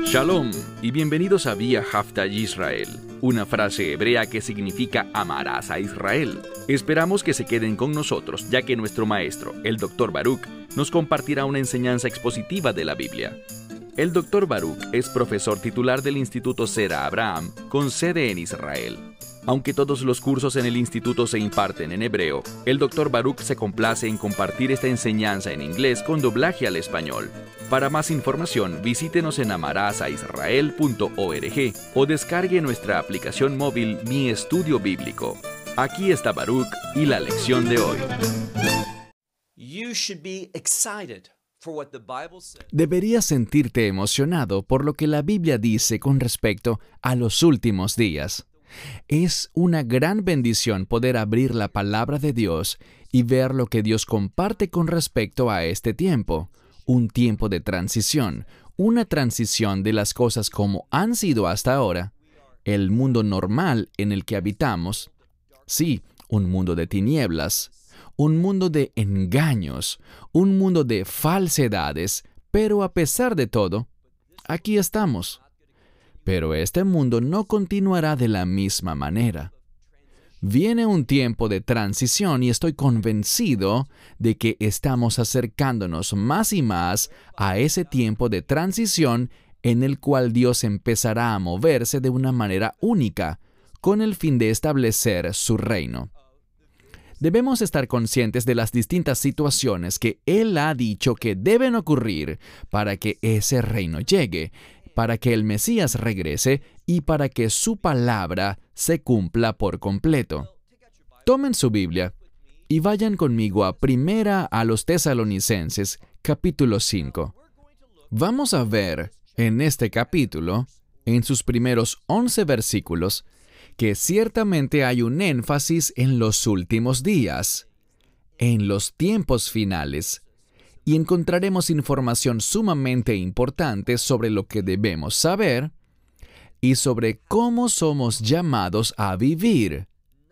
Shalom y bienvenidos a Vía Haftaj Israel, una frase hebrea que significa amarás a Israel. Esperamos que se queden con nosotros, ya que nuestro maestro, el Dr. Baruch, nos compartirá una enseñanza expositiva de la Biblia. El Dr. Baruch es profesor titular del Instituto Zera Abraham, con sede en Israel. Aunque todos los cursos en el instituto se imparten en hebreo, el Dr. Baruch se complace en compartir esta enseñanza en inglés con doblaje al español. Para más información, visítenos en amarasaisrael.org o descargue nuestra aplicación móvil Mi Estudio Bíblico. Aquí está Baruch y la lección de hoy. Deberías sentirte emocionado por lo que la Biblia dice con respecto a los últimos días. Es una gran bendición poder abrir la palabra de Dios y ver lo que Dios comparte con respecto a este tiempo. Un tiempo de transición, una transición de las cosas como han sido hasta ahora, el mundo normal en el que habitamos, sí, un mundo de tinieblas, un mundo de engaños, un mundo de falsedades, pero a pesar de todo, aquí estamos. Pero este mundo no continuará de la misma manera. Viene un tiempo de transición y estoy convencido de que estamos acercándonos más y más a ese tiempo de transición en el cual Dios empezará a moverse de una manera única, con el fin de establecer su reino. Debemos estar conscientes de las distintas situaciones que Él ha dicho que deben ocurrir para que ese reino llegue, para que el Mesías regrese y para que su palabra se cumpla por completo. Tomen su Biblia y vayan conmigo a los Tesalonicenses, capítulo 5. Vamos a ver en este capítulo, en sus primeros 11 versículos, que ciertamente hay un énfasis en los últimos días, en los tiempos finales, y encontraremos información sumamente importante sobre lo que debemos saber y sobre cómo somos llamados a vivir.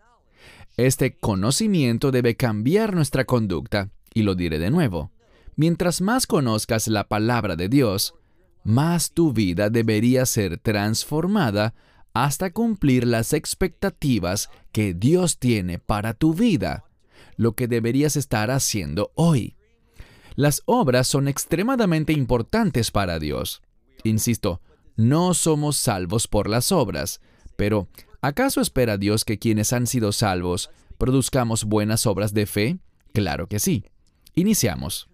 Este conocimiento debe cambiar nuestra conducta, y lo diré de nuevo. Mientras más conozcas la palabra de Dios, más tu vida debería ser transformada hasta cumplir las expectativas que Dios tiene para tu vida, lo que deberías estar haciendo hoy. Las obras son extremadamente importantes para Dios. Insisto, no somos salvos por las obras, pero ¿acaso espera Dios que quienes han sido salvos produzcamos buenas obras de fe? Claro que sí. Iniciamos.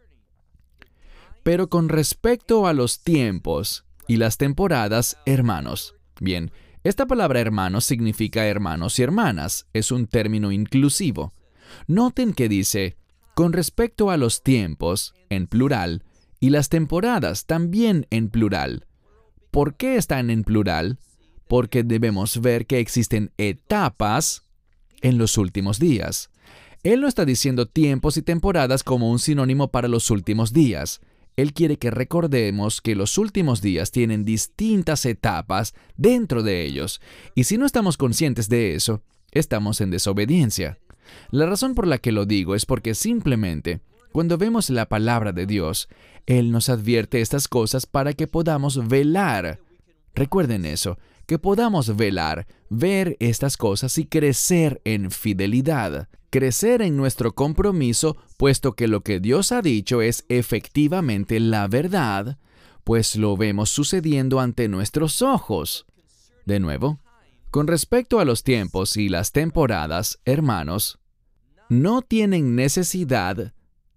Pero con respecto a los tiempos y las temporadas, hermanos. Bien, esta palabra hermanos significa hermanos y hermanas. Es un término inclusivo. Noten que dice con respecto a los tiempos, en plural, y las temporadas, también en plural. ¿Por qué están en plural? Porque debemos ver que existen etapas en los últimos días. Él no está diciendo tiempos y temporadas como un sinónimo para los últimos días. Él quiere que recordemos que los últimos días tienen distintas etapas dentro de ellos, y si no estamos conscientes de eso, estamos en desobediencia. La razón por la que lo digo es porque simplemente, cuando vemos la palabra de Dios, Él nos advierte estas cosas para que podamos velar. Recuerden eso, que podamos velar, ver estas cosas y crecer en fidelidad, crecer en nuestro compromiso, puesto que lo que Dios ha dicho es efectivamente la verdad, pues lo vemos sucediendo ante nuestros ojos. De nuevo, con respecto a los tiempos y las temporadas, hermanos, no tienen necesidad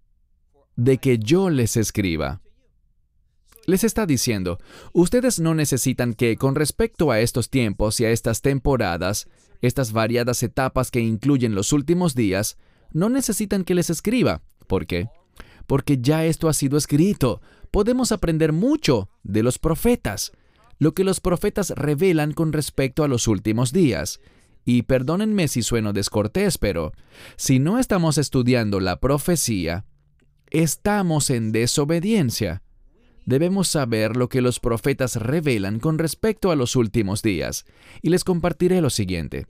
de que yo les escriba. Les está diciendo, ustedes no necesitan que, con respecto a estos tiempos y a estas temporadas, estas variadas etapas que incluyen los últimos días, no necesitan que les escriba. ¿Por qué? Porque ya esto ha sido escrito. Podemos aprender mucho de los profetas, lo que los profetas revelan con respecto a los últimos días. Y perdónenme si sueno descortés, pero si no estamos estudiando la profecía, estamos en desobediencia. Debemos saber lo que los profetas revelan con respecto a los últimos días, y les compartiré lo siguiente.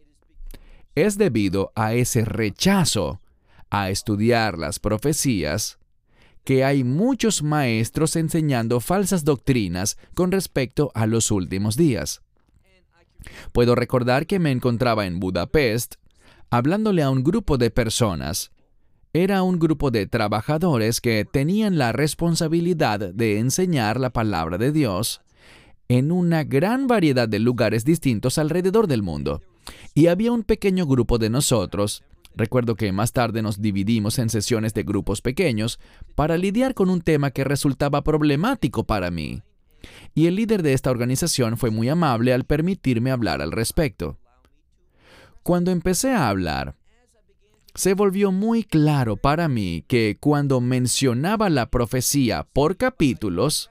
Es debido a ese rechazo a estudiar las profecías que hay muchos maestros enseñando falsas doctrinas con respecto a los últimos días. Puedo recordar que me encontraba en Budapest hablándole a un grupo de personas. Era un grupo de trabajadores que tenían la responsabilidad de enseñar la palabra de Dios en una gran variedad de lugares distintos alrededor del mundo. Y había un pequeño grupo de nosotros. Recuerdo que más tarde nos dividimos en sesiones de grupos pequeños para lidiar con un tema que resultaba problemático para mí. Y el líder de esta organización fue muy amable al permitirme hablar al respecto. Cuando empecé a hablar, se volvió muy claro para mí que cuando mencionaba la profecía por capítulos,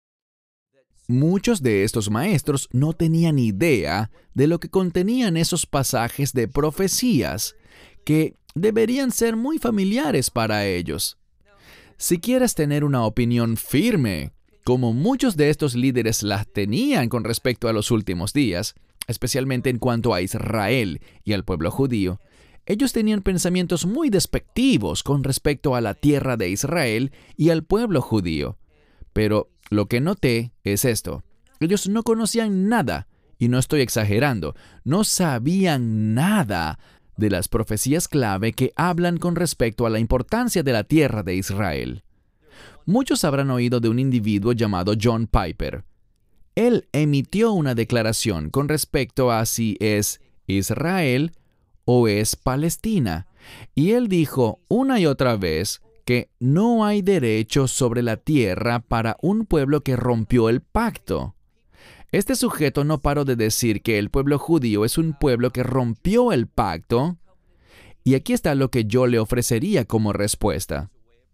muchos de estos maestros no tenían idea de lo que contenían esos pasajes de profecías que deberían ser muy familiares para ellos. Si quieres tener una opinión firme, como muchos de estos líderes las tenían con respecto a los últimos días, especialmente en cuanto a Israel y al pueblo judío, ellos tenían pensamientos muy despectivos con respecto a la tierra de Israel y al pueblo judío. Pero lo que noté es esto: ellos no conocían nada, y no estoy exagerando, no sabían nada de las profecías clave que hablan con respecto a la importancia de la tierra de Israel. Muchos habrán oído de un individuo llamado John Piper. Él emitió una declaración con respecto a si es Israel o es Palestina, y él dijo una y otra vez que no hay derecho sobre la tierra para un pueblo que rompió el pacto. Este sujeto no paró de decir que el pueblo judío es un pueblo que rompió el pacto, y aquí está lo que yo le ofrecería como respuesta.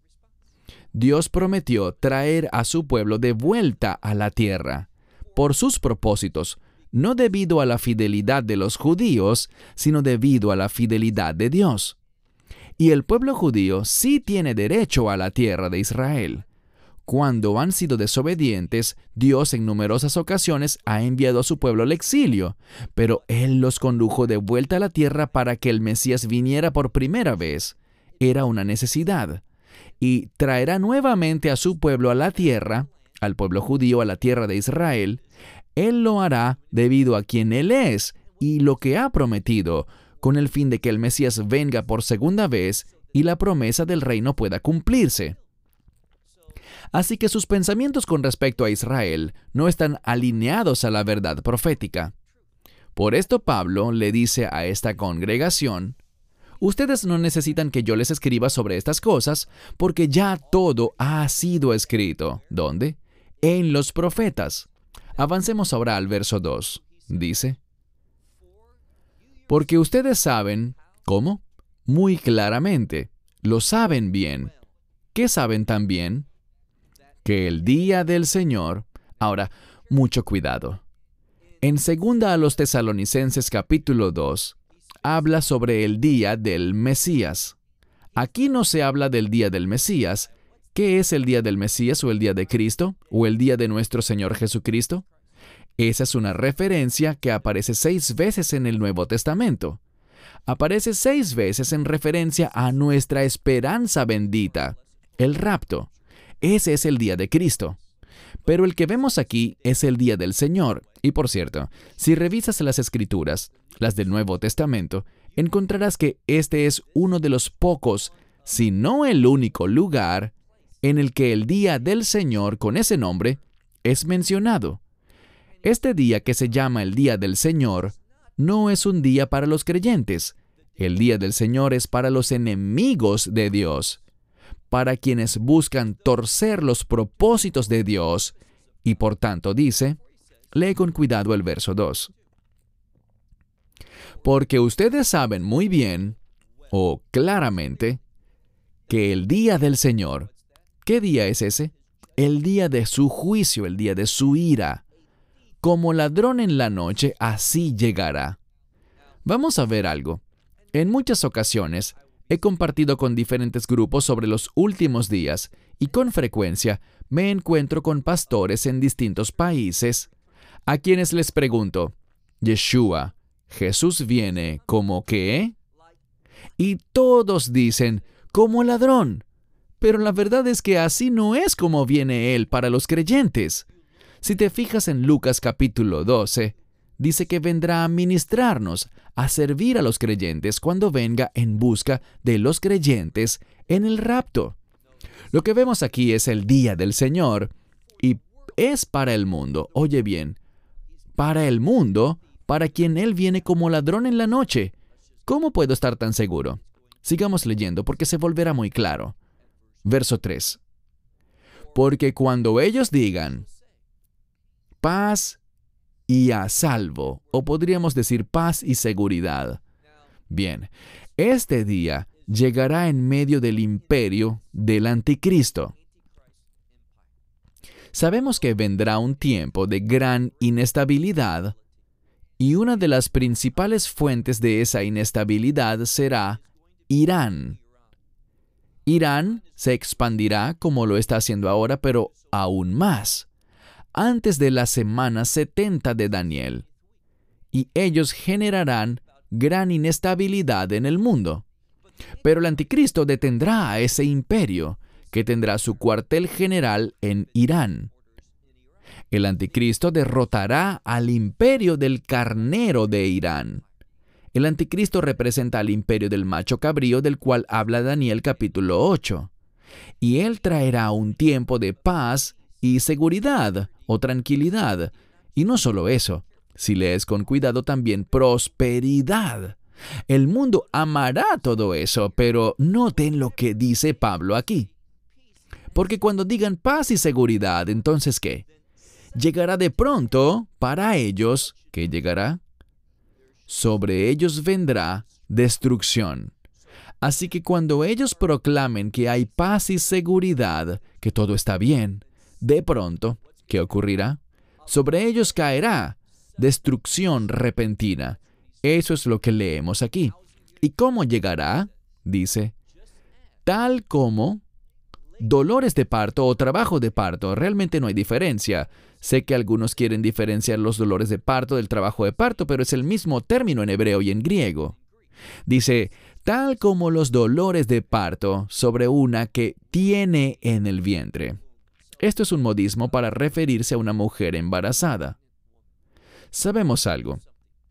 Dios prometió traer a su pueblo de vuelta a la tierra, por sus propósitos, no debido a la fidelidad de los judíos, sino debido a la fidelidad de Dios. Y el pueblo judío sí tiene derecho a la tierra de Israel. Cuando han sido desobedientes, Dios en numerosas ocasiones ha enviado a su pueblo al exilio, pero Él los condujo de vuelta a la tierra para que el Mesías viniera por primera vez. Era una necesidad. Y traerá nuevamente a su pueblo a la tierra, al pueblo judío a la tierra de Israel. Él lo hará debido a quien Él es y lo que ha prometido, con el fin de que el Mesías venga por segunda vez y la promesa del reino pueda cumplirse. Así que sus pensamientos con respecto a Israel no están alineados a la verdad profética. Por esto Pablo le dice a esta congregación: ustedes no necesitan que yo les escriba sobre estas cosas, porque ya todo ha sido escrito. ¿Dónde? En los profetas. Avancemos ahora al verso 2. Dice: porque ustedes saben, ¿cómo? Muy claramente, lo saben bien. ¿Qué saben también? Que el día del Señor... Ahora, mucho cuidado. En 2 a los Tesalonicenses capítulo 2, habla sobre el día del Mesías. Aquí no se habla del día del Mesías. ¿Qué es el día del Mesías o el día de Cristo o el día de nuestro Señor Jesucristo? Esa es una referencia que aparece 6 veces en el Nuevo Testamento. Aparece 6 veces en referencia a nuestra esperanza bendita, el rapto. Ese es el día de Cristo. Pero el que vemos aquí es el día del Señor. Y por cierto, si revisas las Escrituras, las del Nuevo Testamento, encontrarás que este es uno de los pocos, si no el único lugar, en el que el día del Señor con ese nombre es mencionado. Este día que se llama el día del Señor no es un día para los creyentes. El día del Señor es para los enemigos de Dios, para quienes buscan torcer los propósitos de Dios, y por tanto dice, lee con cuidado el verso 2. Porque ustedes saben muy bien, o claramente, que el día del Señor, ¿qué día es ese? El día de su juicio, el día de su ira. Como ladrón en la noche, así llegará. Vamos a ver algo. En muchas ocasiones, he compartido con diferentes grupos sobre los últimos días y con frecuencia me encuentro con pastores en distintos países a quienes les pregunto, Yeshua, ¿Jesús viene como qué? Y todos dicen, como ladrón. Pero la verdad es que así no es como viene Él para los creyentes. Si te fijas en Lucas capítulo 12, dice que vendrá a ministrarnos, a servir a los creyentes cuando venga en busca de los creyentes en el rapto. Lo que vemos aquí es el día del Señor y es para el mundo. Oye bien, para el mundo, para quien Él viene como ladrón en la noche. ¿Cómo puedo estar tan seguro? Sigamos leyendo porque se volverá muy claro. Verso 3. Porque cuando ellos digan paz y a salvo, o podríamos decir paz y seguridad. Bien, este día llegará en medio del imperio del anticristo. Sabemos que vendrá un tiempo de gran inestabilidad, y una de las principales fuentes de esa inestabilidad será Irán. Irán se expandirá como lo está haciendo ahora, pero aún más, antes de la semana 70 de Daniel. Y ellos generarán gran inestabilidad en el mundo. Pero el anticristo detendrá a ese imperio, que tendrá su cuartel general en Irán. El anticristo derrotará al imperio del carnero de Irán. El anticristo representa al imperio del macho cabrío del cual habla Daniel capítulo 8. Y él traerá un tiempo de paz y seguridad o tranquilidad. Y no solo eso, si lees con cuidado también prosperidad. El mundo amará todo eso, pero noten lo que dice Pablo aquí. Porque cuando digan paz y seguridad, entonces ¿qué? Llegará de pronto para ellos, ¿qué llegará? Sobre ellos vendrá destrucción. Así que cuando ellos proclamen que hay paz y seguridad, que todo está bien, de pronto, ¿qué ocurrirá? Sobre ellos caerá destrucción repentina. Eso es lo que leemos aquí. ¿Y cómo llegará? Dice, tal como dolores de parto o trabajo de parto. Realmente no hay diferencia. Sé que algunos quieren diferenciar los dolores de parto del trabajo de parto, pero es el mismo término en hebreo y en griego. Dice, tal como los dolores de parto sobre una que tiene en el vientre. Esto es un modismo para referirse a una mujer embarazada. Sabemos algo.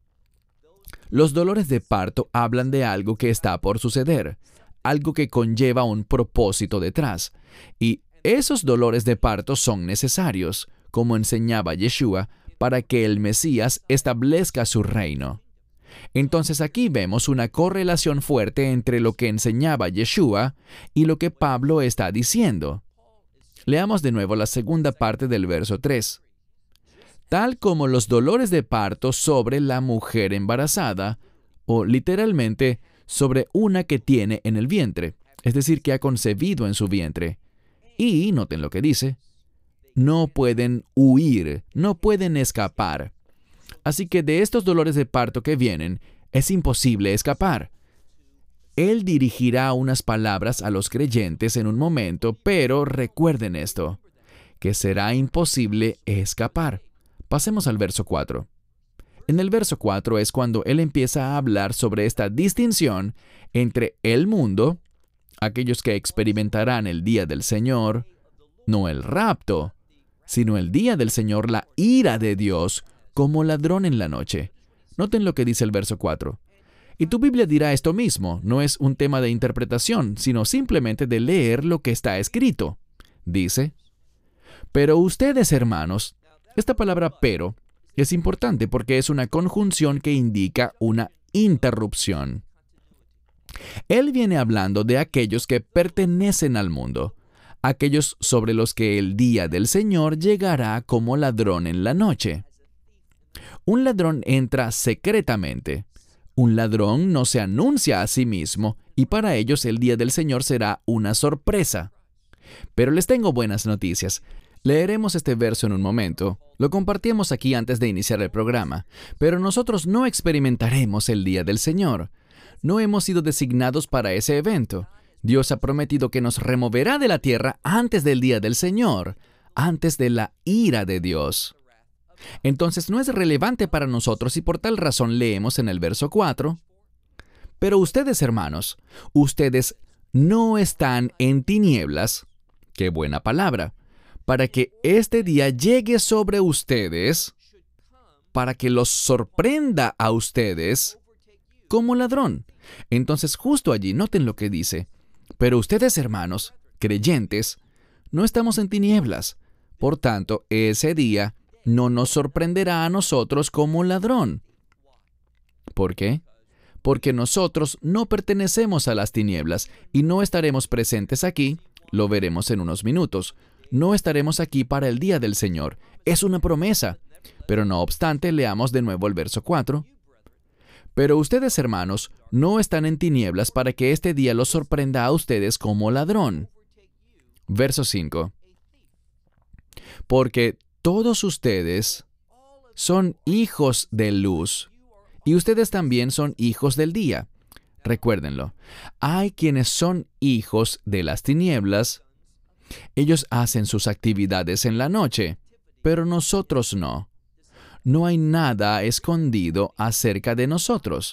Los dolores de parto hablan de algo que está por suceder, algo que conlleva un propósito detrás. Y esos dolores de parto son necesarios, como enseñaba Yeshua, para que el Mesías establezca su reino. Entonces aquí vemos una correlación fuerte entre lo que enseñaba Yeshua y lo que Pablo está diciendo. Leamos de nuevo la segunda parte del verso 3. Tal como los dolores de parto sobre la mujer embarazada, o literalmente sobre una que tiene en el vientre, es decir, que ha concebido en su vientre. Y, noten lo que dice, no pueden huir, no pueden escapar. Así que de estos dolores de parto que vienen, es imposible escapar. Él dirigirá unas palabras a los creyentes en un momento, pero recuerden esto, que será imposible escapar. Pasemos al verso 4. En el verso 4 es cuando él empieza a hablar sobre esta distinción entre el mundo, aquellos que experimentarán el día del Señor, no el rapto, sino el día del Señor, la ira de Dios, como ladrón en la noche. Noten lo que dice el verso 4. Y tu Biblia dirá esto mismo, no es un tema de interpretación, sino simplemente de leer lo que está escrito. Dice, pero ustedes, hermanos, esta palabra pero es importante porque es una conjunción que indica una interrupción. Él viene hablando de aquellos que pertenecen al mundo, aquellos sobre los que el día del Señor llegará como ladrón en la noche. Un ladrón entra secretamente. Un ladrón no se anuncia a sí mismo y para ellos el día del Señor será una sorpresa. Pero les tengo buenas noticias. Leeremos este verso en un momento. Lo compartimos aquí antes de iniciar el programa. Pero nosotros no experimentaremos el día del Señor. No hemos sido designados para ese evento. Dios ha prometido que nos removerá de la tierra antes del día del Señor, antes de la ira de Dios. Entonces no es relevante para nosotros y por tal razón leemos en el verso 4. Pero ustedes, hermanos, ustedes no están en tinieblas, qué buena palabra, para que este día llegue sobre ustedes, para que los sorprenda a ustedes como ladrón. Entonces, justo allí, noten lo que dice. Pero ustedes, hermanos, creyentes, no estamos en tinieblas. Por tanto, ese día no nos sorprenderá a nosotros como ladrón. ¿Por qué? Porque nosotros no pertenecemos a las tinieblas y no estaremos presentes aquí, lo veremos en unos minutos. No estaremos aquí para el día del Señor. Es una promesa. Pero no obstante, leamos de nuevo el verso 4. Pero ustedes, hermanos, no están en tinieblas para que este día los sorprenda a ustedes como ladrón. Verso 5. Porque todos ustedes son hijos de luz, y ustedes también son hijos del día. Recuérdenlo. Hay quienes son hijos de las tinieblas. Ellos hacen sus actividades en la noche, pero nosotros no. No hay nada escondido acerca de nosotros.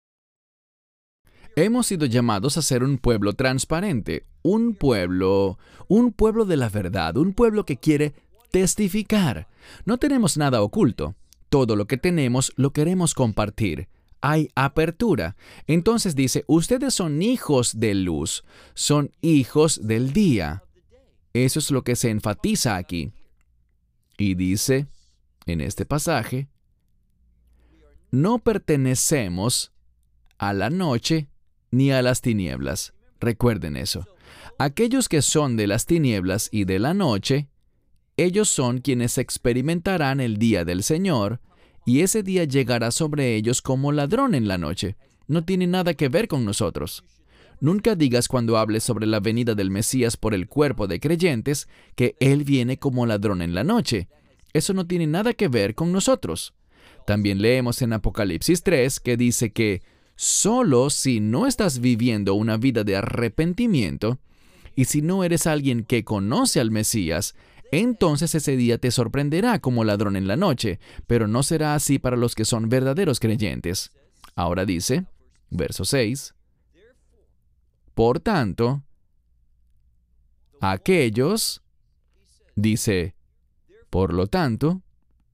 Hemos sido llamados a ser un pueblo transparente, un pueblo de la verdad, un pueblo que quiere testificar. No tenemos nada oculto. Todo lo que tenemos lo queremos compartir. Hay apertura. Entonces dice, ustedes son hijos de luz, son hijos del día. Eso es lo que se enfatiza aquí. Y dice, en este pasaje, no pertenecemos a la noche ni a las tinieblas. Recuerden eso. Aquellos que son de las tinieblas y de la noche, ellos son quienes experimentarán el día del Señor, y ese día llegará sobre ellos como ladrón en la noche. No tiene nada que ver con nosotros. Nunca digas cuando hables sobre la venida del Mesías por el cuerpo de creyentes que Él viene como ladrón en la noche. Eso no tiene nada que ver con nosotros. También leemos en Apocalipsis 3 que dice que solo si no estás viviendo una vida de arrepentimiento y si no eres alguien que conoce al Mesías, entonces ese día te sorprenderá como ladrón en la noche, pero no será así para los que son verdaderos creyentes. Ahora dice, verso 6, por tanto, aquellos, dice, por lo tanto,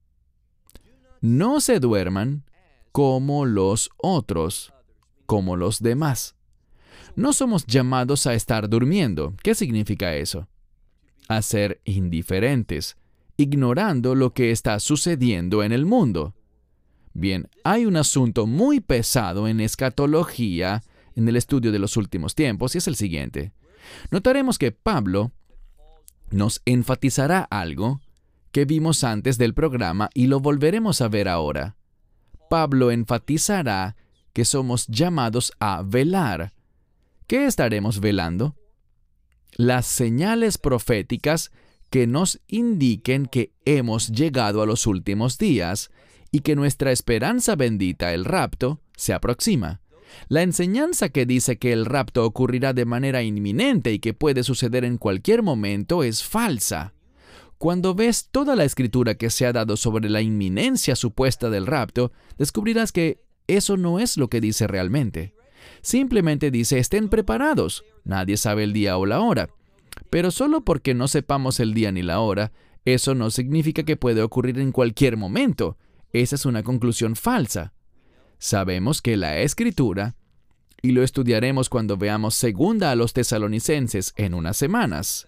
no se duerman como los otros, como los demás. No somos llamados a estar durmiendo. ¿Qué significa eso? A ser indiferentes, ignorando lo que está sucediendo en el mundo. Bien, hay un asunto muy pesado en escatología, en el estudio de los últimos tiempos, y es el siguiente. Notaremos que Pablo nos enfatizará algo que vimos antes del programa y lo volveremos a ver ahora. Pablo enfatizará que somos llamados a velar. ¿Qué estaremos velando? Las señales proféticas que nos indiquen que hemos llegado a los últimos días y que nuestra esperanza bendita, el rapto, se aproxima. La enseñanza que dice que el rapto ocurrirá de manera inminente y que puede suceder en cualquier momento es falsa. Cuando ves toda la escritura que se ha dado sobre la inminencia supuesta del rapto, descubrirás que eso no es lo que dice realmente. Simplemente dice, estén preparados. Nadie sabe el día o la hora. Pero solo porque no sepamos el día ni la hora, eso no significa que puede ocurrir en cualquier momento. Esa es una conclusión falsa. Sabemos que la Escritura, y lo estudiaremos cuando veamos segunda a los Tesalonicenses en unas semanas.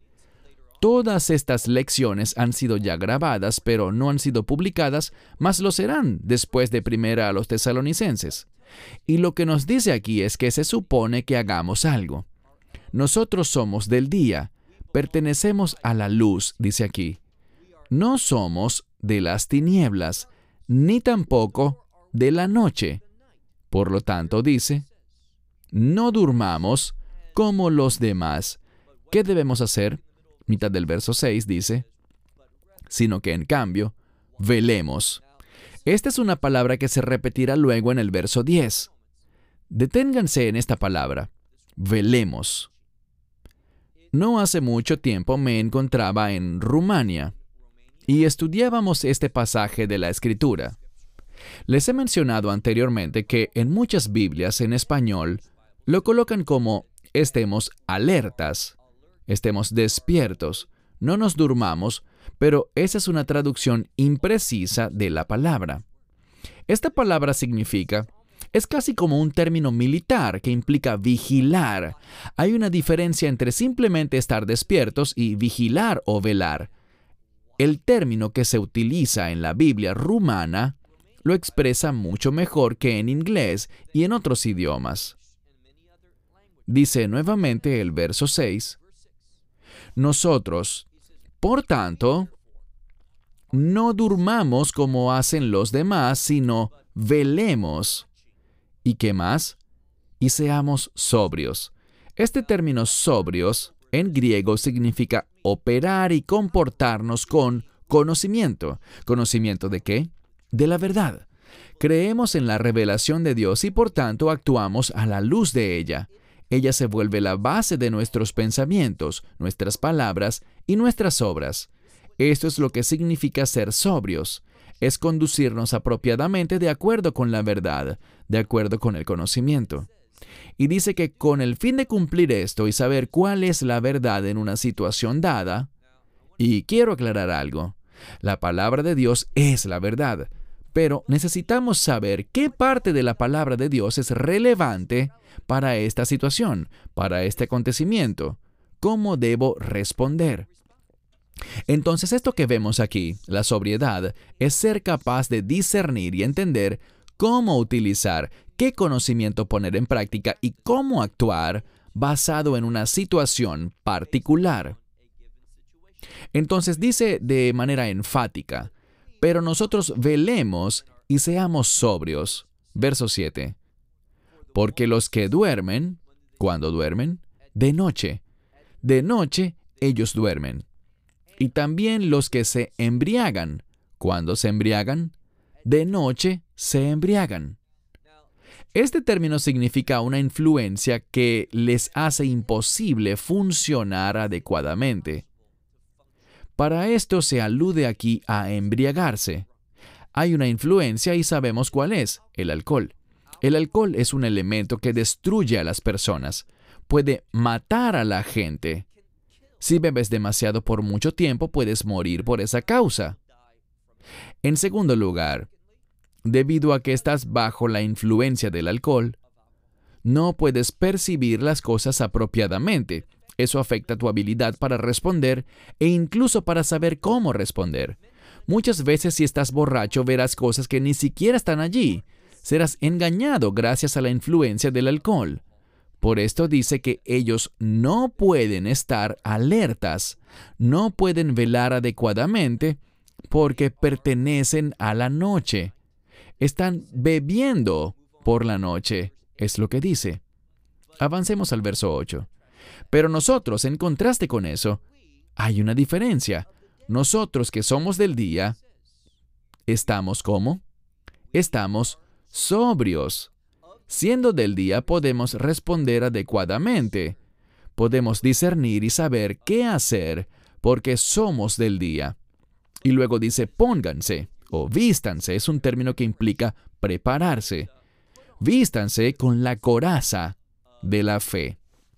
Todas estas lecciones han sido ya grabadas, pero no han sido publicadas, mas lo serán después de primera a los Tesalonicenses. Y lo que nos dice aquí es que se supone que hagamos algo. Nosotros somos del día, pertenecemos a la luz, dice aquí. No somos de las tinieblas, ni tampoco de la noche. Por lo tanto, dice, no durmamos como los demás. ¿Qué debemos hacer? Mitad del verso 6 dice, sino que en cambio, velemos. Esta es una palabra que se repetirá luego en el verso 10. Deténganse en esta palabra, velemos. No hace mucho tiempo me encontraba en Rumania y estudiábamos este pasaje de la Escritura. Les he mencionado anteriormente que en muchas Biblias en español lo colocan como estemos alertas, estemos despiertos, no nos durmamos, pero esa es una traducción imprecisa de la palabra. Esta palabra significa, es casi como un término militar que implica vigilar. Hay una diferencia entre simplemente estar despiertos y vigilar o velar. El término que se utiliza en la Biblia rumana lo expresa mucho mejor que en inglés y en otros idiomas. Dice nuevamente el verso 6, nosotros, por tanto, no durmamos como hacen los demás, sino velemos. ¿Y qué más? Y seamos sobrios. Este término sobrios en griego significa operar y comportarnos con conocimiento. ¿Conocimiento de qué? De la verdad. Creemos en la revelación de Dios y por tanto actuamos a la luz de ella. Ella se vuelve la base de nuestros pensamientos, nuestras palabras y nuestras obras. Esto es lo que significa ser sobrios. Es conducirnos apropiadamente de acuerdo con la verdad, de acuerdo con el conocimiento. Y dice que con el fin de cumplir esto y saber cuál es la verdad en una situación dada, y quiero aclarar algo, la palabra de Dios es la verdad, pero necesitamos saber qué parte de la palabra de Dios es relevante para esta situación, para este acontecimiento, cómo debo responder. Entonces, esto que vemos aquí, la sobriedad, es ser capaz de discernir y entender cómo utilizar, qué conocimiento poner en práctica y cómo actuar basado en una situación particular. Entonces dice de manera enfática, pero nosotros velemos y seamos sobrios. Verso 7. Porque los que duermen, ¿cuándo duermen? De noche ellos duermen. Y también los que se embriagan. ¿Cuándo se embriagan? De noche se embriagan. Este término significa una influencia que les hace imposible funcionar adecuadamente. Para esto se alude aquí a embriagarse. Hay una influencia y sabemos cuál es, el alcohol. El alcohol es un elemento que destruye a las personas. Puede matar a la gente. Si bebes demasiado por mucho tiempo, puedes morir por esa causa. En segundo lugar, debido a que estás bajo la influencia del alcohol, no puedes percibir las cosas apropiadamente. Eso afecta tu habilidad para responder e incluso para saber cómo responder. Muchas veces si estás borracho verás cosas que ni siquiera están allí. Serás engañado gracias a la influencia del alcohol. Por esto dice que ellos no pueden estar alertas, no pueden velar adecuadamente porque pertenecen a la noche. Están bebiendo por la noche, es lo que dice. Avancemos al verso 8. Pero nosotros, en contraste con eso, hay una diferencia. Nosotros que somos del día, ¿estamos cómo? Estamos sobrios. Siendo del día, podemos responder adecuadamente. Podemos discernir y saber qué hacer porque somos del día. Y luego dice pónganse o vístanse. Es un término que implica prepararse. Vístanse con la coraza de la fe.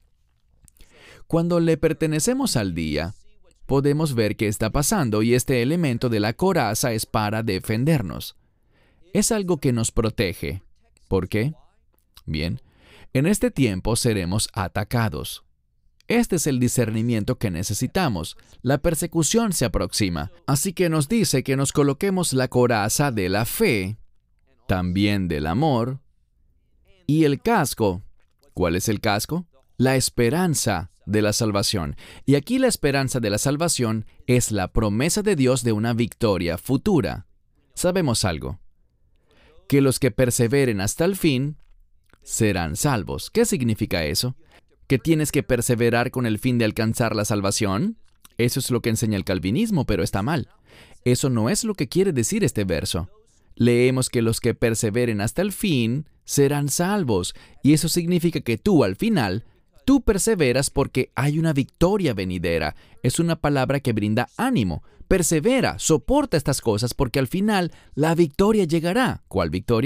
Cuando le pertenecemos al día, podemos ver qué está pasando y este elemento de la coraza es para defendernos. Es algo que nos protege. ¿Por qué? Bien, en este tiempo seremos atacados. Este es el discernimiento que necesitamos. La persecución se aproxima, así que nos dice que nos coloquemos la coraza de la fe, también del amor, y el casco. ¿Cuál es el casco? La esperanza de la salvación. Y aquí la esperanza de la salvación es la promesa de Dios de una victoria futura. Sabemos algo, que los que perseveren hasta el fin serán salvos. ¿Qué significa eso? ¿Que tienes que perseverar con el fin de alcanzar la salvación? Eso es lo que enseña el calvinismo, pero está mal. Eso no es lo que quiere decir este verso. Leemos que los que perseveren hasta el fin serán salvos, y eso significa que tú, al final, tú perseveras porque hay una victoria venidera. Es una palabra que brinda ánimo. Persevera, soporta estas cosas porque al final la victoria llegará. ¿Cuál victoria?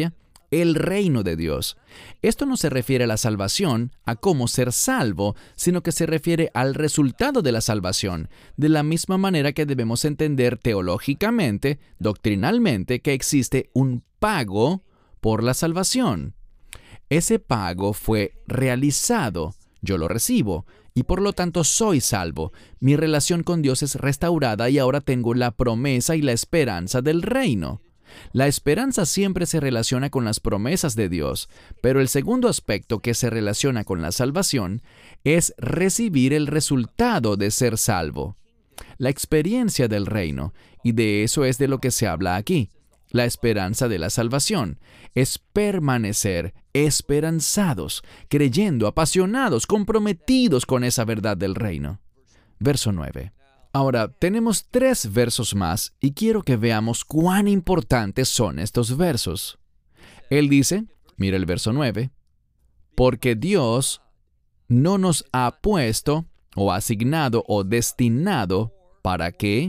el reino de Dios. Esto no se refiere a la salvación, a cómo ser salvo, sino que se refiere al resultado de la salvación, de la misma manera que debemos entender teológicamente, doctrinalmente, que existe un pago por la salvación. Ese pago fue realizado, yo lo recibo, y por lo tanto soy salvo. Mi relación con Dios es restaurada y ahora tengo la promesa y la esperanza del reino. La esperanza siempre se relaciona con las promesas de Dios, pero el segundo aspecto que se relaciona con la salvación es recibir el resultado de ser salvo. La experiencia del reino, y de eso es de lo que se habla aquí. La esperanza de la salvación es permanecer esperanzados, creyendo, apasionados, comprometidos con esa verdad del reino. Verso 9. Ahora, tenemos 3 versos más y quiero que veamos cuán importantes son estos versos. Él dice, mira el verso 9, porque Dios no nos ha puesto o asignado o destinado, ¿para qué?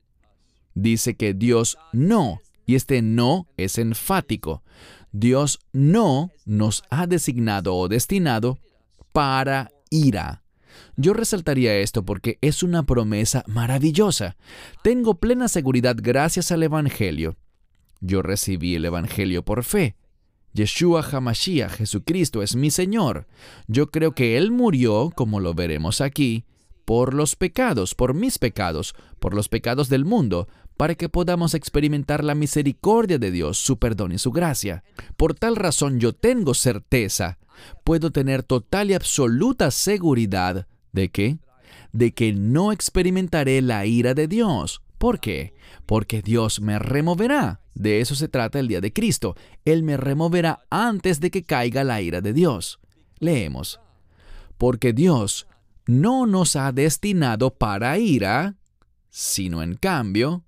Dice que Dios no. Y este no es enfático. Dios no nos ha designado o destinado para ira. Yo resaltaría esto porque es una promesa maravillosa. Tengo plena seguridad gracias al Evangelio. Yo recibí el Evangelio por fe. Yeshua HaMashiach, Jesucristo, es mi Señor. Yo creo que Él murió, como lo veremos aquí, por los pecados, por mis pecados, por los pecados del mundo, para que podamos experimentar la misericordia de Dios, su perdón y su gracia. Por tal razón yo tengo certeza, puedo tener total y absoluta seguridad ¿de qué? De que no experimentaré la ira de Dios. ¿Por qué? Porque Dios me removerá. De eso se trata el día de Cristo. Él me removerá antes de que caiga la ira de Dios. Leemos. Porque Dios no nos ha destinado para ira, sino en cambio,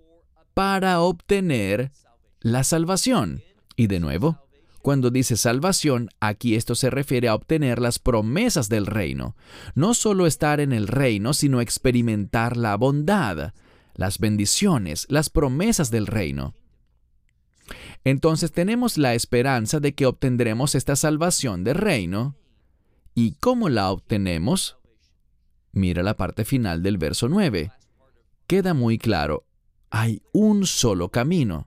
para obtener la salvación. Y de nuevo, cuando dice salvación, aquí esto se refiere a obtener las promesas del reino. No solo estar en el reino, sino experimentar la bondad, las bendiciones, las promesas del reino. Entonces tenemos la esperanza de que obtendremos esta salvación del reino. ¿Y cómo la obtenemos? Mira la parte final del verso 9. Queda muy claro. Hay un solo camino,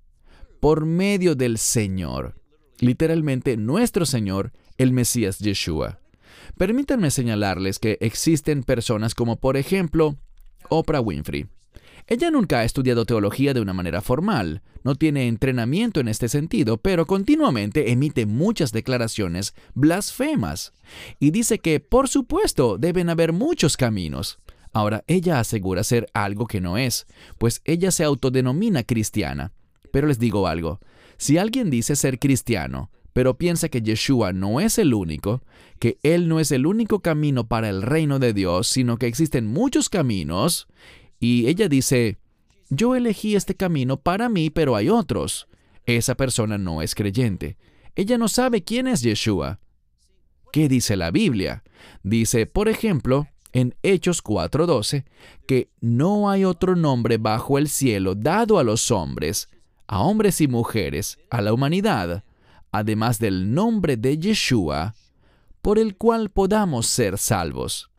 por medio del Señor, literalmente nuestro Señor, el Mesías Yeshua. Permítanme señalarles que existen personas como, por ejemplo, Oprah Winfrey. Ella nunca ha estudiado teología de una manera formal, no tiene entrenamiento en este sentido, pero continuamente emite muchas declaraciones blasfemas y dice que, por supuesto, deben haber muchos caminos. Ahora, ella asegura ser algo que no es, pues ella se autodenomina cristiana. Pero les digo algo, si alguien dice ser cristiano, pero piensa que Yeshua no es el único, que Él no es el único camino para el reino de Dios, sino que existen muchos caminos, y ella dice, yo elegí este camino para mí, pero hay otros, esa persona no es creyente. Ella no sabe quién es Yeshua. ¿Qué dice la Biblia? Dice, por ejemplo, en Hechos 4:12, que no hay otro nombre bajo el cielo dado a los hombres, a hombres y mujeres, a la humanidad, además del nombre de Yeshua, por el cual podamos ser salvos.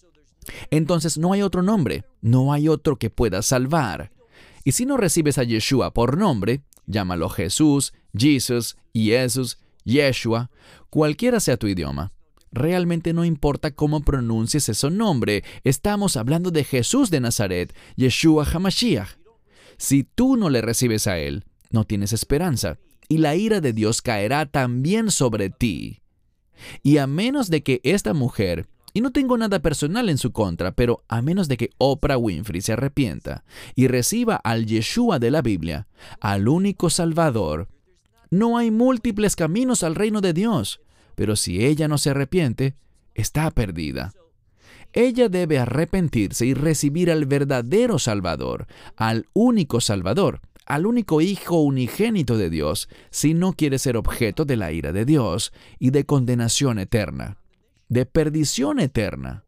Entonces no hay otro nombre, no hay otro que pueda salvar. Y si no recibes a Yeshua por nombre, llámalo Jesús, Jesus, Jesús, Yeshua, cualquiera sea tu idioma. Realmente no importa cómo pronuncies ese nombre, estamos hablando de Jesús de Nazaret, Yeshua HaMashiach. Si tú no le recibes a Él, no tienes esperanza, y la ira de Dios caerá también sobre ti. Y a menos de que esta mujer, y no tengo nada personal en su contra, pero a menos de que Oprah Winfrey se arrepienta y reciba al Yeshua de la Biblia, al único Salvador, no hay múltiples caminos al reino de Dios. Pero si ella no se arrepiente, está perdida. Ella debe arrepentirse y recibir al verdadero Salvador, al único Salvador, al único Hijo unigénito de Dios, si no quiere ser objeto de la ira de Dios y de condenación eterna, de perdición eterna.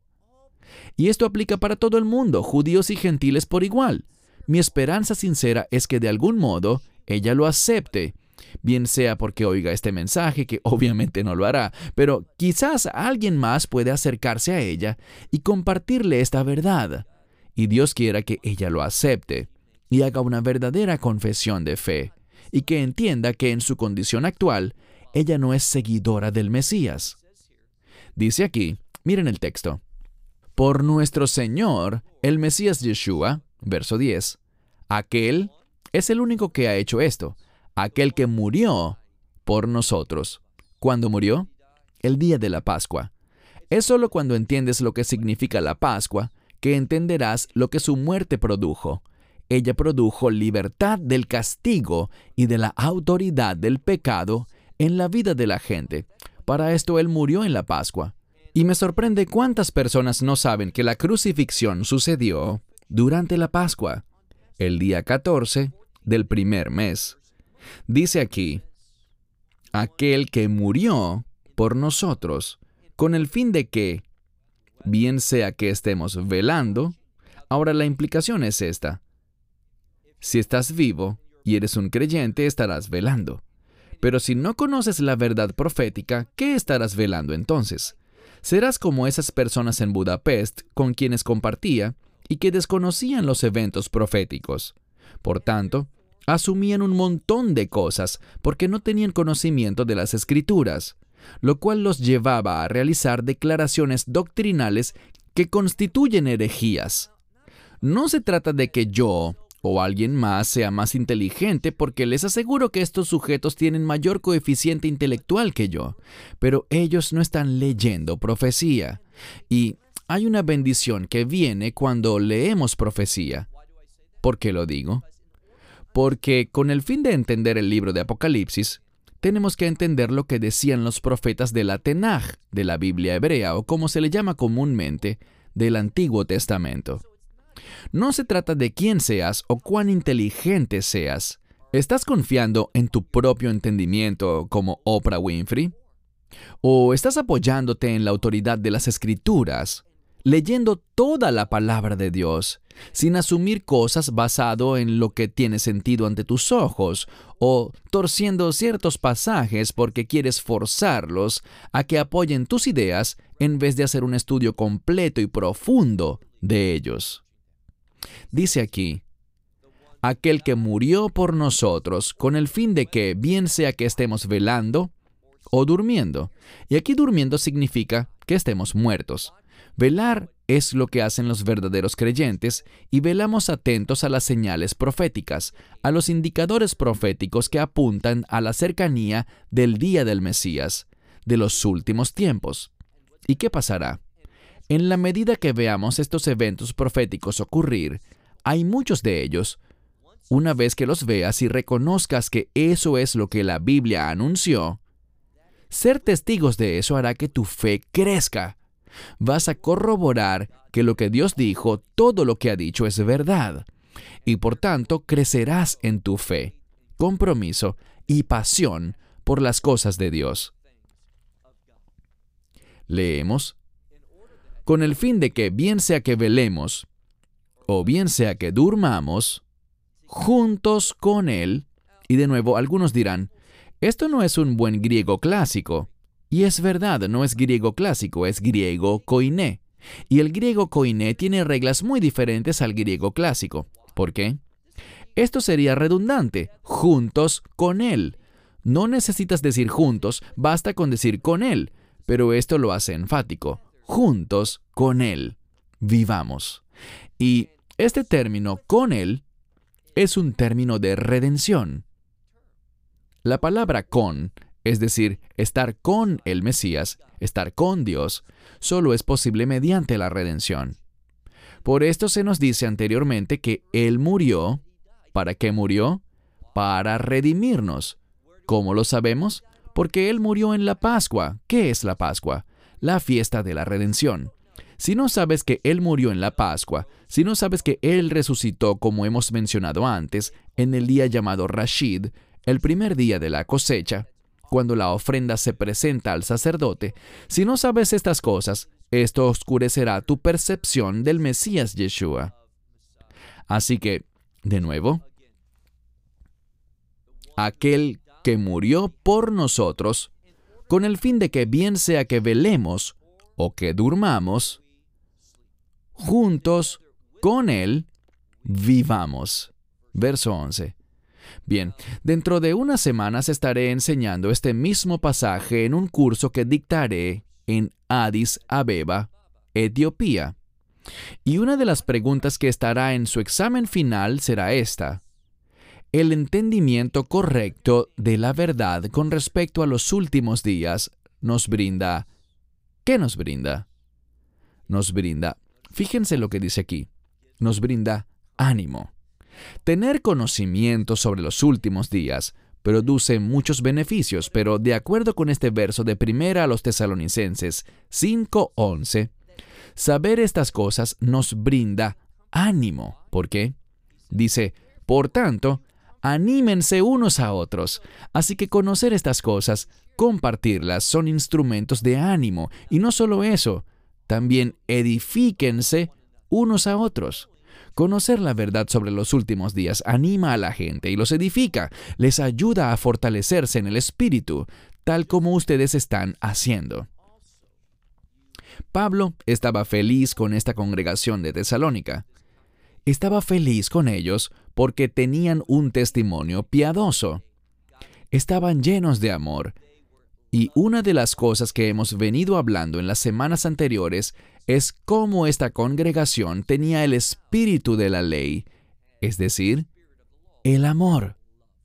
Y esto aplica para todo el mundo, judíos y gentiles por igual. Mi esperanza sincera es que de algún modo ella lo acepte Bien sea porque oiga este mensaje, que obviamente no lo hará, pero quizás alguien más puede acercarse a ella y compartirle esta verdad. Y Dios quiera que ella lo acepte y haga una verdadera confesión de fe, y que entienda que en su condición actual, ella no es seguidora del Mesías. Dice aquí, miren el texto: por nuestro Señor, el Mesías Yeshua, verso 10, aquel es el único que ha hecho esto, aquel que murió por nosotros. ¿Cuándo murió? El día de la Pascua. Es solo cuando entiendes lo que significa la Pascua que entenderás lo que su muerte produjo. Ella produjo libertad del castigo y de la autoridad del pecado en la vida de la gente. Para esto Él murió en la Pascua. Y me sorprende cuántas personas no saben que la crucifixión sucedió durante la Pascua, el día 14 del primer mes. Dice aquí, aquel que murió por nosotros, con el fin de que, bien sea que estemos velando. Ahora la implicación es esta: si estás vivo y eres un creyente, estarás velando. Pero si no conoces la verdad profética, ¿qué estarás velando entonces? Serás como esas personas en Budapest con quienes compartía y que desconocían los eventos proféticos. Por tanto, asumían un montón de cosas porque no tenían conocimiento de las Escrituras, lo cual los llevaba a realizar declaraciones doctrinales que constituyen herejías. No se trata de que yo o alguien más sea más inteligente, porque les aseguro que estos sujetos tienen mayor coeficiente intelectual que yo, pero ellos no están leyendo profecía. Y hay una bendición que viene cuando leemos profecía. ¿Por qué lo digo? Porque con el fin de entender el libro de Apocalipsis, tenemos que entender lo que decían los profetas de la Tenaj, de la Biblia hebrea, o como se le llama comúnmente, del Antiguo Testamento. No se trata de quién seas o cuán inteligente seas. ¿Estás confiando en tu propio entendimiento como Oprah Winfrey? ¿O estás apoyándote en la autoridad de las Escrituras, leyendo toda la palabra de Dios, sin asumir cosas basado en lo que tiene sentido ante tus ojos, o torciendo ciertos pasajes porque quieres forzarlos a que apoyen tus ideas en vez de hacer un estudio completo y profundo de ellos? Dice aquí, aquel que murió por nosotros con el fin de que, bien sea que estemos velando o durmiendo. Y aquí durmiendo significa que estemos muertos. Velar es lo que hacen los verdaderos creyentes y velamos atentos a las señales proféticas, a los indicadores proféticos que apuntan a la cercanía del día del Mesías, de los últimos tiempos. ¿Y qué pasará? En la medida que veamos estos eventos proféticos ocurrir, hay muchos de ellos. Una vez que los veas y reconozcas que eso es lo que la Biblia anunció, ser testigos de eso hará que tu fe crezca. Vas a corroborar que lo que Dios dijo, todo lo que ha dicho es verdad. Y por tanto, crecerás en tu fe, compromiso y pasión por las cosas de Dios. Leemos, con el fin de que, bien sea que velemos, o bien sea que durmamos, juntos con Él. Y de nuevo, algunos dirán, esto no es un buen griego clásico. Y es verdad, no es griego clásico, es griego koiné. Y el griego koiné tiene reglas muy diferentes al griego clásico. ¿Por qué? Esto sería redundante, juntos con Él. No necesitas decir juntos, basta con decir con Él, pero esto lo hace enfático. Juntos con Él. Vivamos. Y este término con Él es un término de redención. La palabra con, es decir, estar con el Mesías, estar con Dios, solo es posible mediante la redención. Por esto se nos dice anteriormente que Él murió. ¿Para qué murió? Para redimirnos. ¿Cómo lo sabemos? Porque Él murió en la Pascua. ¿Qué es la Pascua? La fiesta de la redención. Si no sabes que Él murió en la Pascua, si no sabes que Él resucitó, como hemos mencionado antes, en el día llamado Rashid, el primer día de la cosecha, cuando la ofrenda se presenta al sacerdote, si no sabes estas cosas, esto oscurecerá tu percepción del Mesías Yeshua. Así que, de nuevo, aquel que murió por nosotros, con el fin de que bien sea que velemos o que durmamos, juntos con Él vivamos. Verso 11. Bien, dentro de unas semanas estaré enseñando este mismo pasaje en un curso que dictaré en Addis Abeba, Etiopía. Y una de las preguntas que estará en su examen final será esta: ¿el entendimiento correcto de la verdad con respecto a los últimos días nos brinda? ¿Qué nos brinda? Nos brinda, fíjense lo que dice aquí, nos brinda ánimo. Tener conocimiento sobre los últimos días produce muchos beneficios, pero de acuerdo con este verso de 1 a los Tesalonicenses 5:11, saber estas cosas nos brinda ánimo. ¿Por qué? Dice, por tanto, anímense unos a otros. Así que conocer estas cosas, compartirlas, son instrumentos de ánimo. Y no solo eso, también edifíquense unos a otros. Conocer la verdad sobre los últimos días anima a la gente y los edifica, les ayuda a fortalecerse en el espíritu, tal como ustedes están haciendo. Pablo estaba feliz con esta congregación de Tesalónica. Estaba feliz con ellos porque tenían un testimonio piadoso. Estaban llenos de amor. Y una de las cosas que hemos venido hablando en las semanas anteriores es cómo esta congregación tenía el espíritu de la ley, es decir, el amor.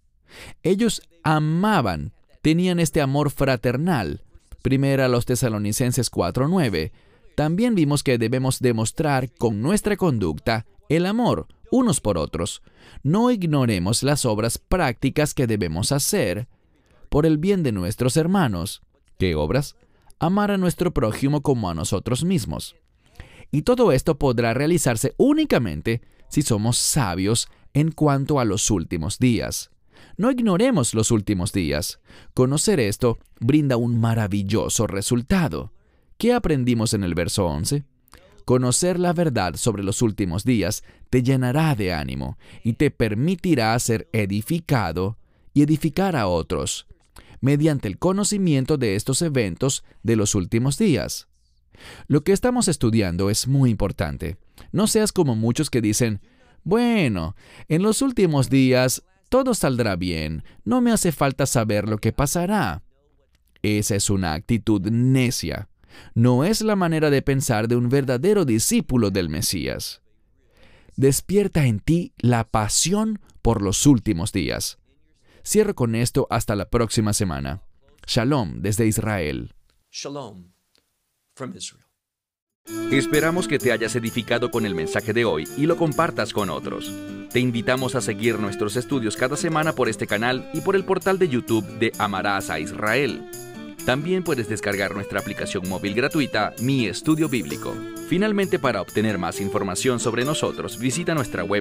Ellos amaban, tenían este amor fraternal. 1 Tesalonicenses 4:9. También vimos que debemos demostrar con nuestra conducta el amor unos por otros. No ignoremos las obras prácticas que debemos hacer por el bien de nuestros hermanos. ¿Qué obras? Amar a nuestro prójimo como a nosotros mismos. Y todo esto podrá realizarse únicamente si somos sabios en cuanto a los últimos días. No ignoremos los últimos días. Conocer esto brinda un maravilloso resultado. ¿Qué aprendimos en el verso 11? Conocer la verdad sobre los últimos días te llenará de ánimo y te permitirá ser edificado y edificar a otros mediante el conocimiento de estos eventos de los últimos días. Lo que estamos estudiando es muy importante. No seas como muchos que dicen, bueno, en los últimos días todo saldrá bien, no me hace falta saber lo que pasará. Esa es una actitud necia. No es la manera de pensar de un verdadero discípulo del Mesías. Despierta en ti la pasión por los últimos días. Cierro con esto hasta la próxima semana. Shalom desde Israel. Shalom from Israel. Esperamos que te hayas edificado con el mensaje de hoy y lo compartas con otros. Te invitamos a seguir nuestros estudios cada semana por este canal y por el portal de YouTube de Amarás a Israel. También puedes descargar nuestra aplicación móvil gratuita, Mi Estudio Bíblico. Finalmente, para obtener más información sobre nosotros, visita nuestra web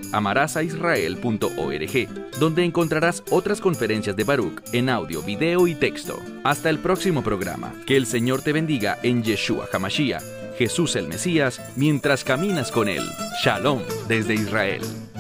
amarasaisrael.org, donde encontrarás otras conferencias de Baruch en audio, video y texto. Hasta el próximo programa. Que el Señor te bendiga en Yeshua HaMashiach, Jesús el Mesías, mientras caminas con Él. Shalom desde Israel.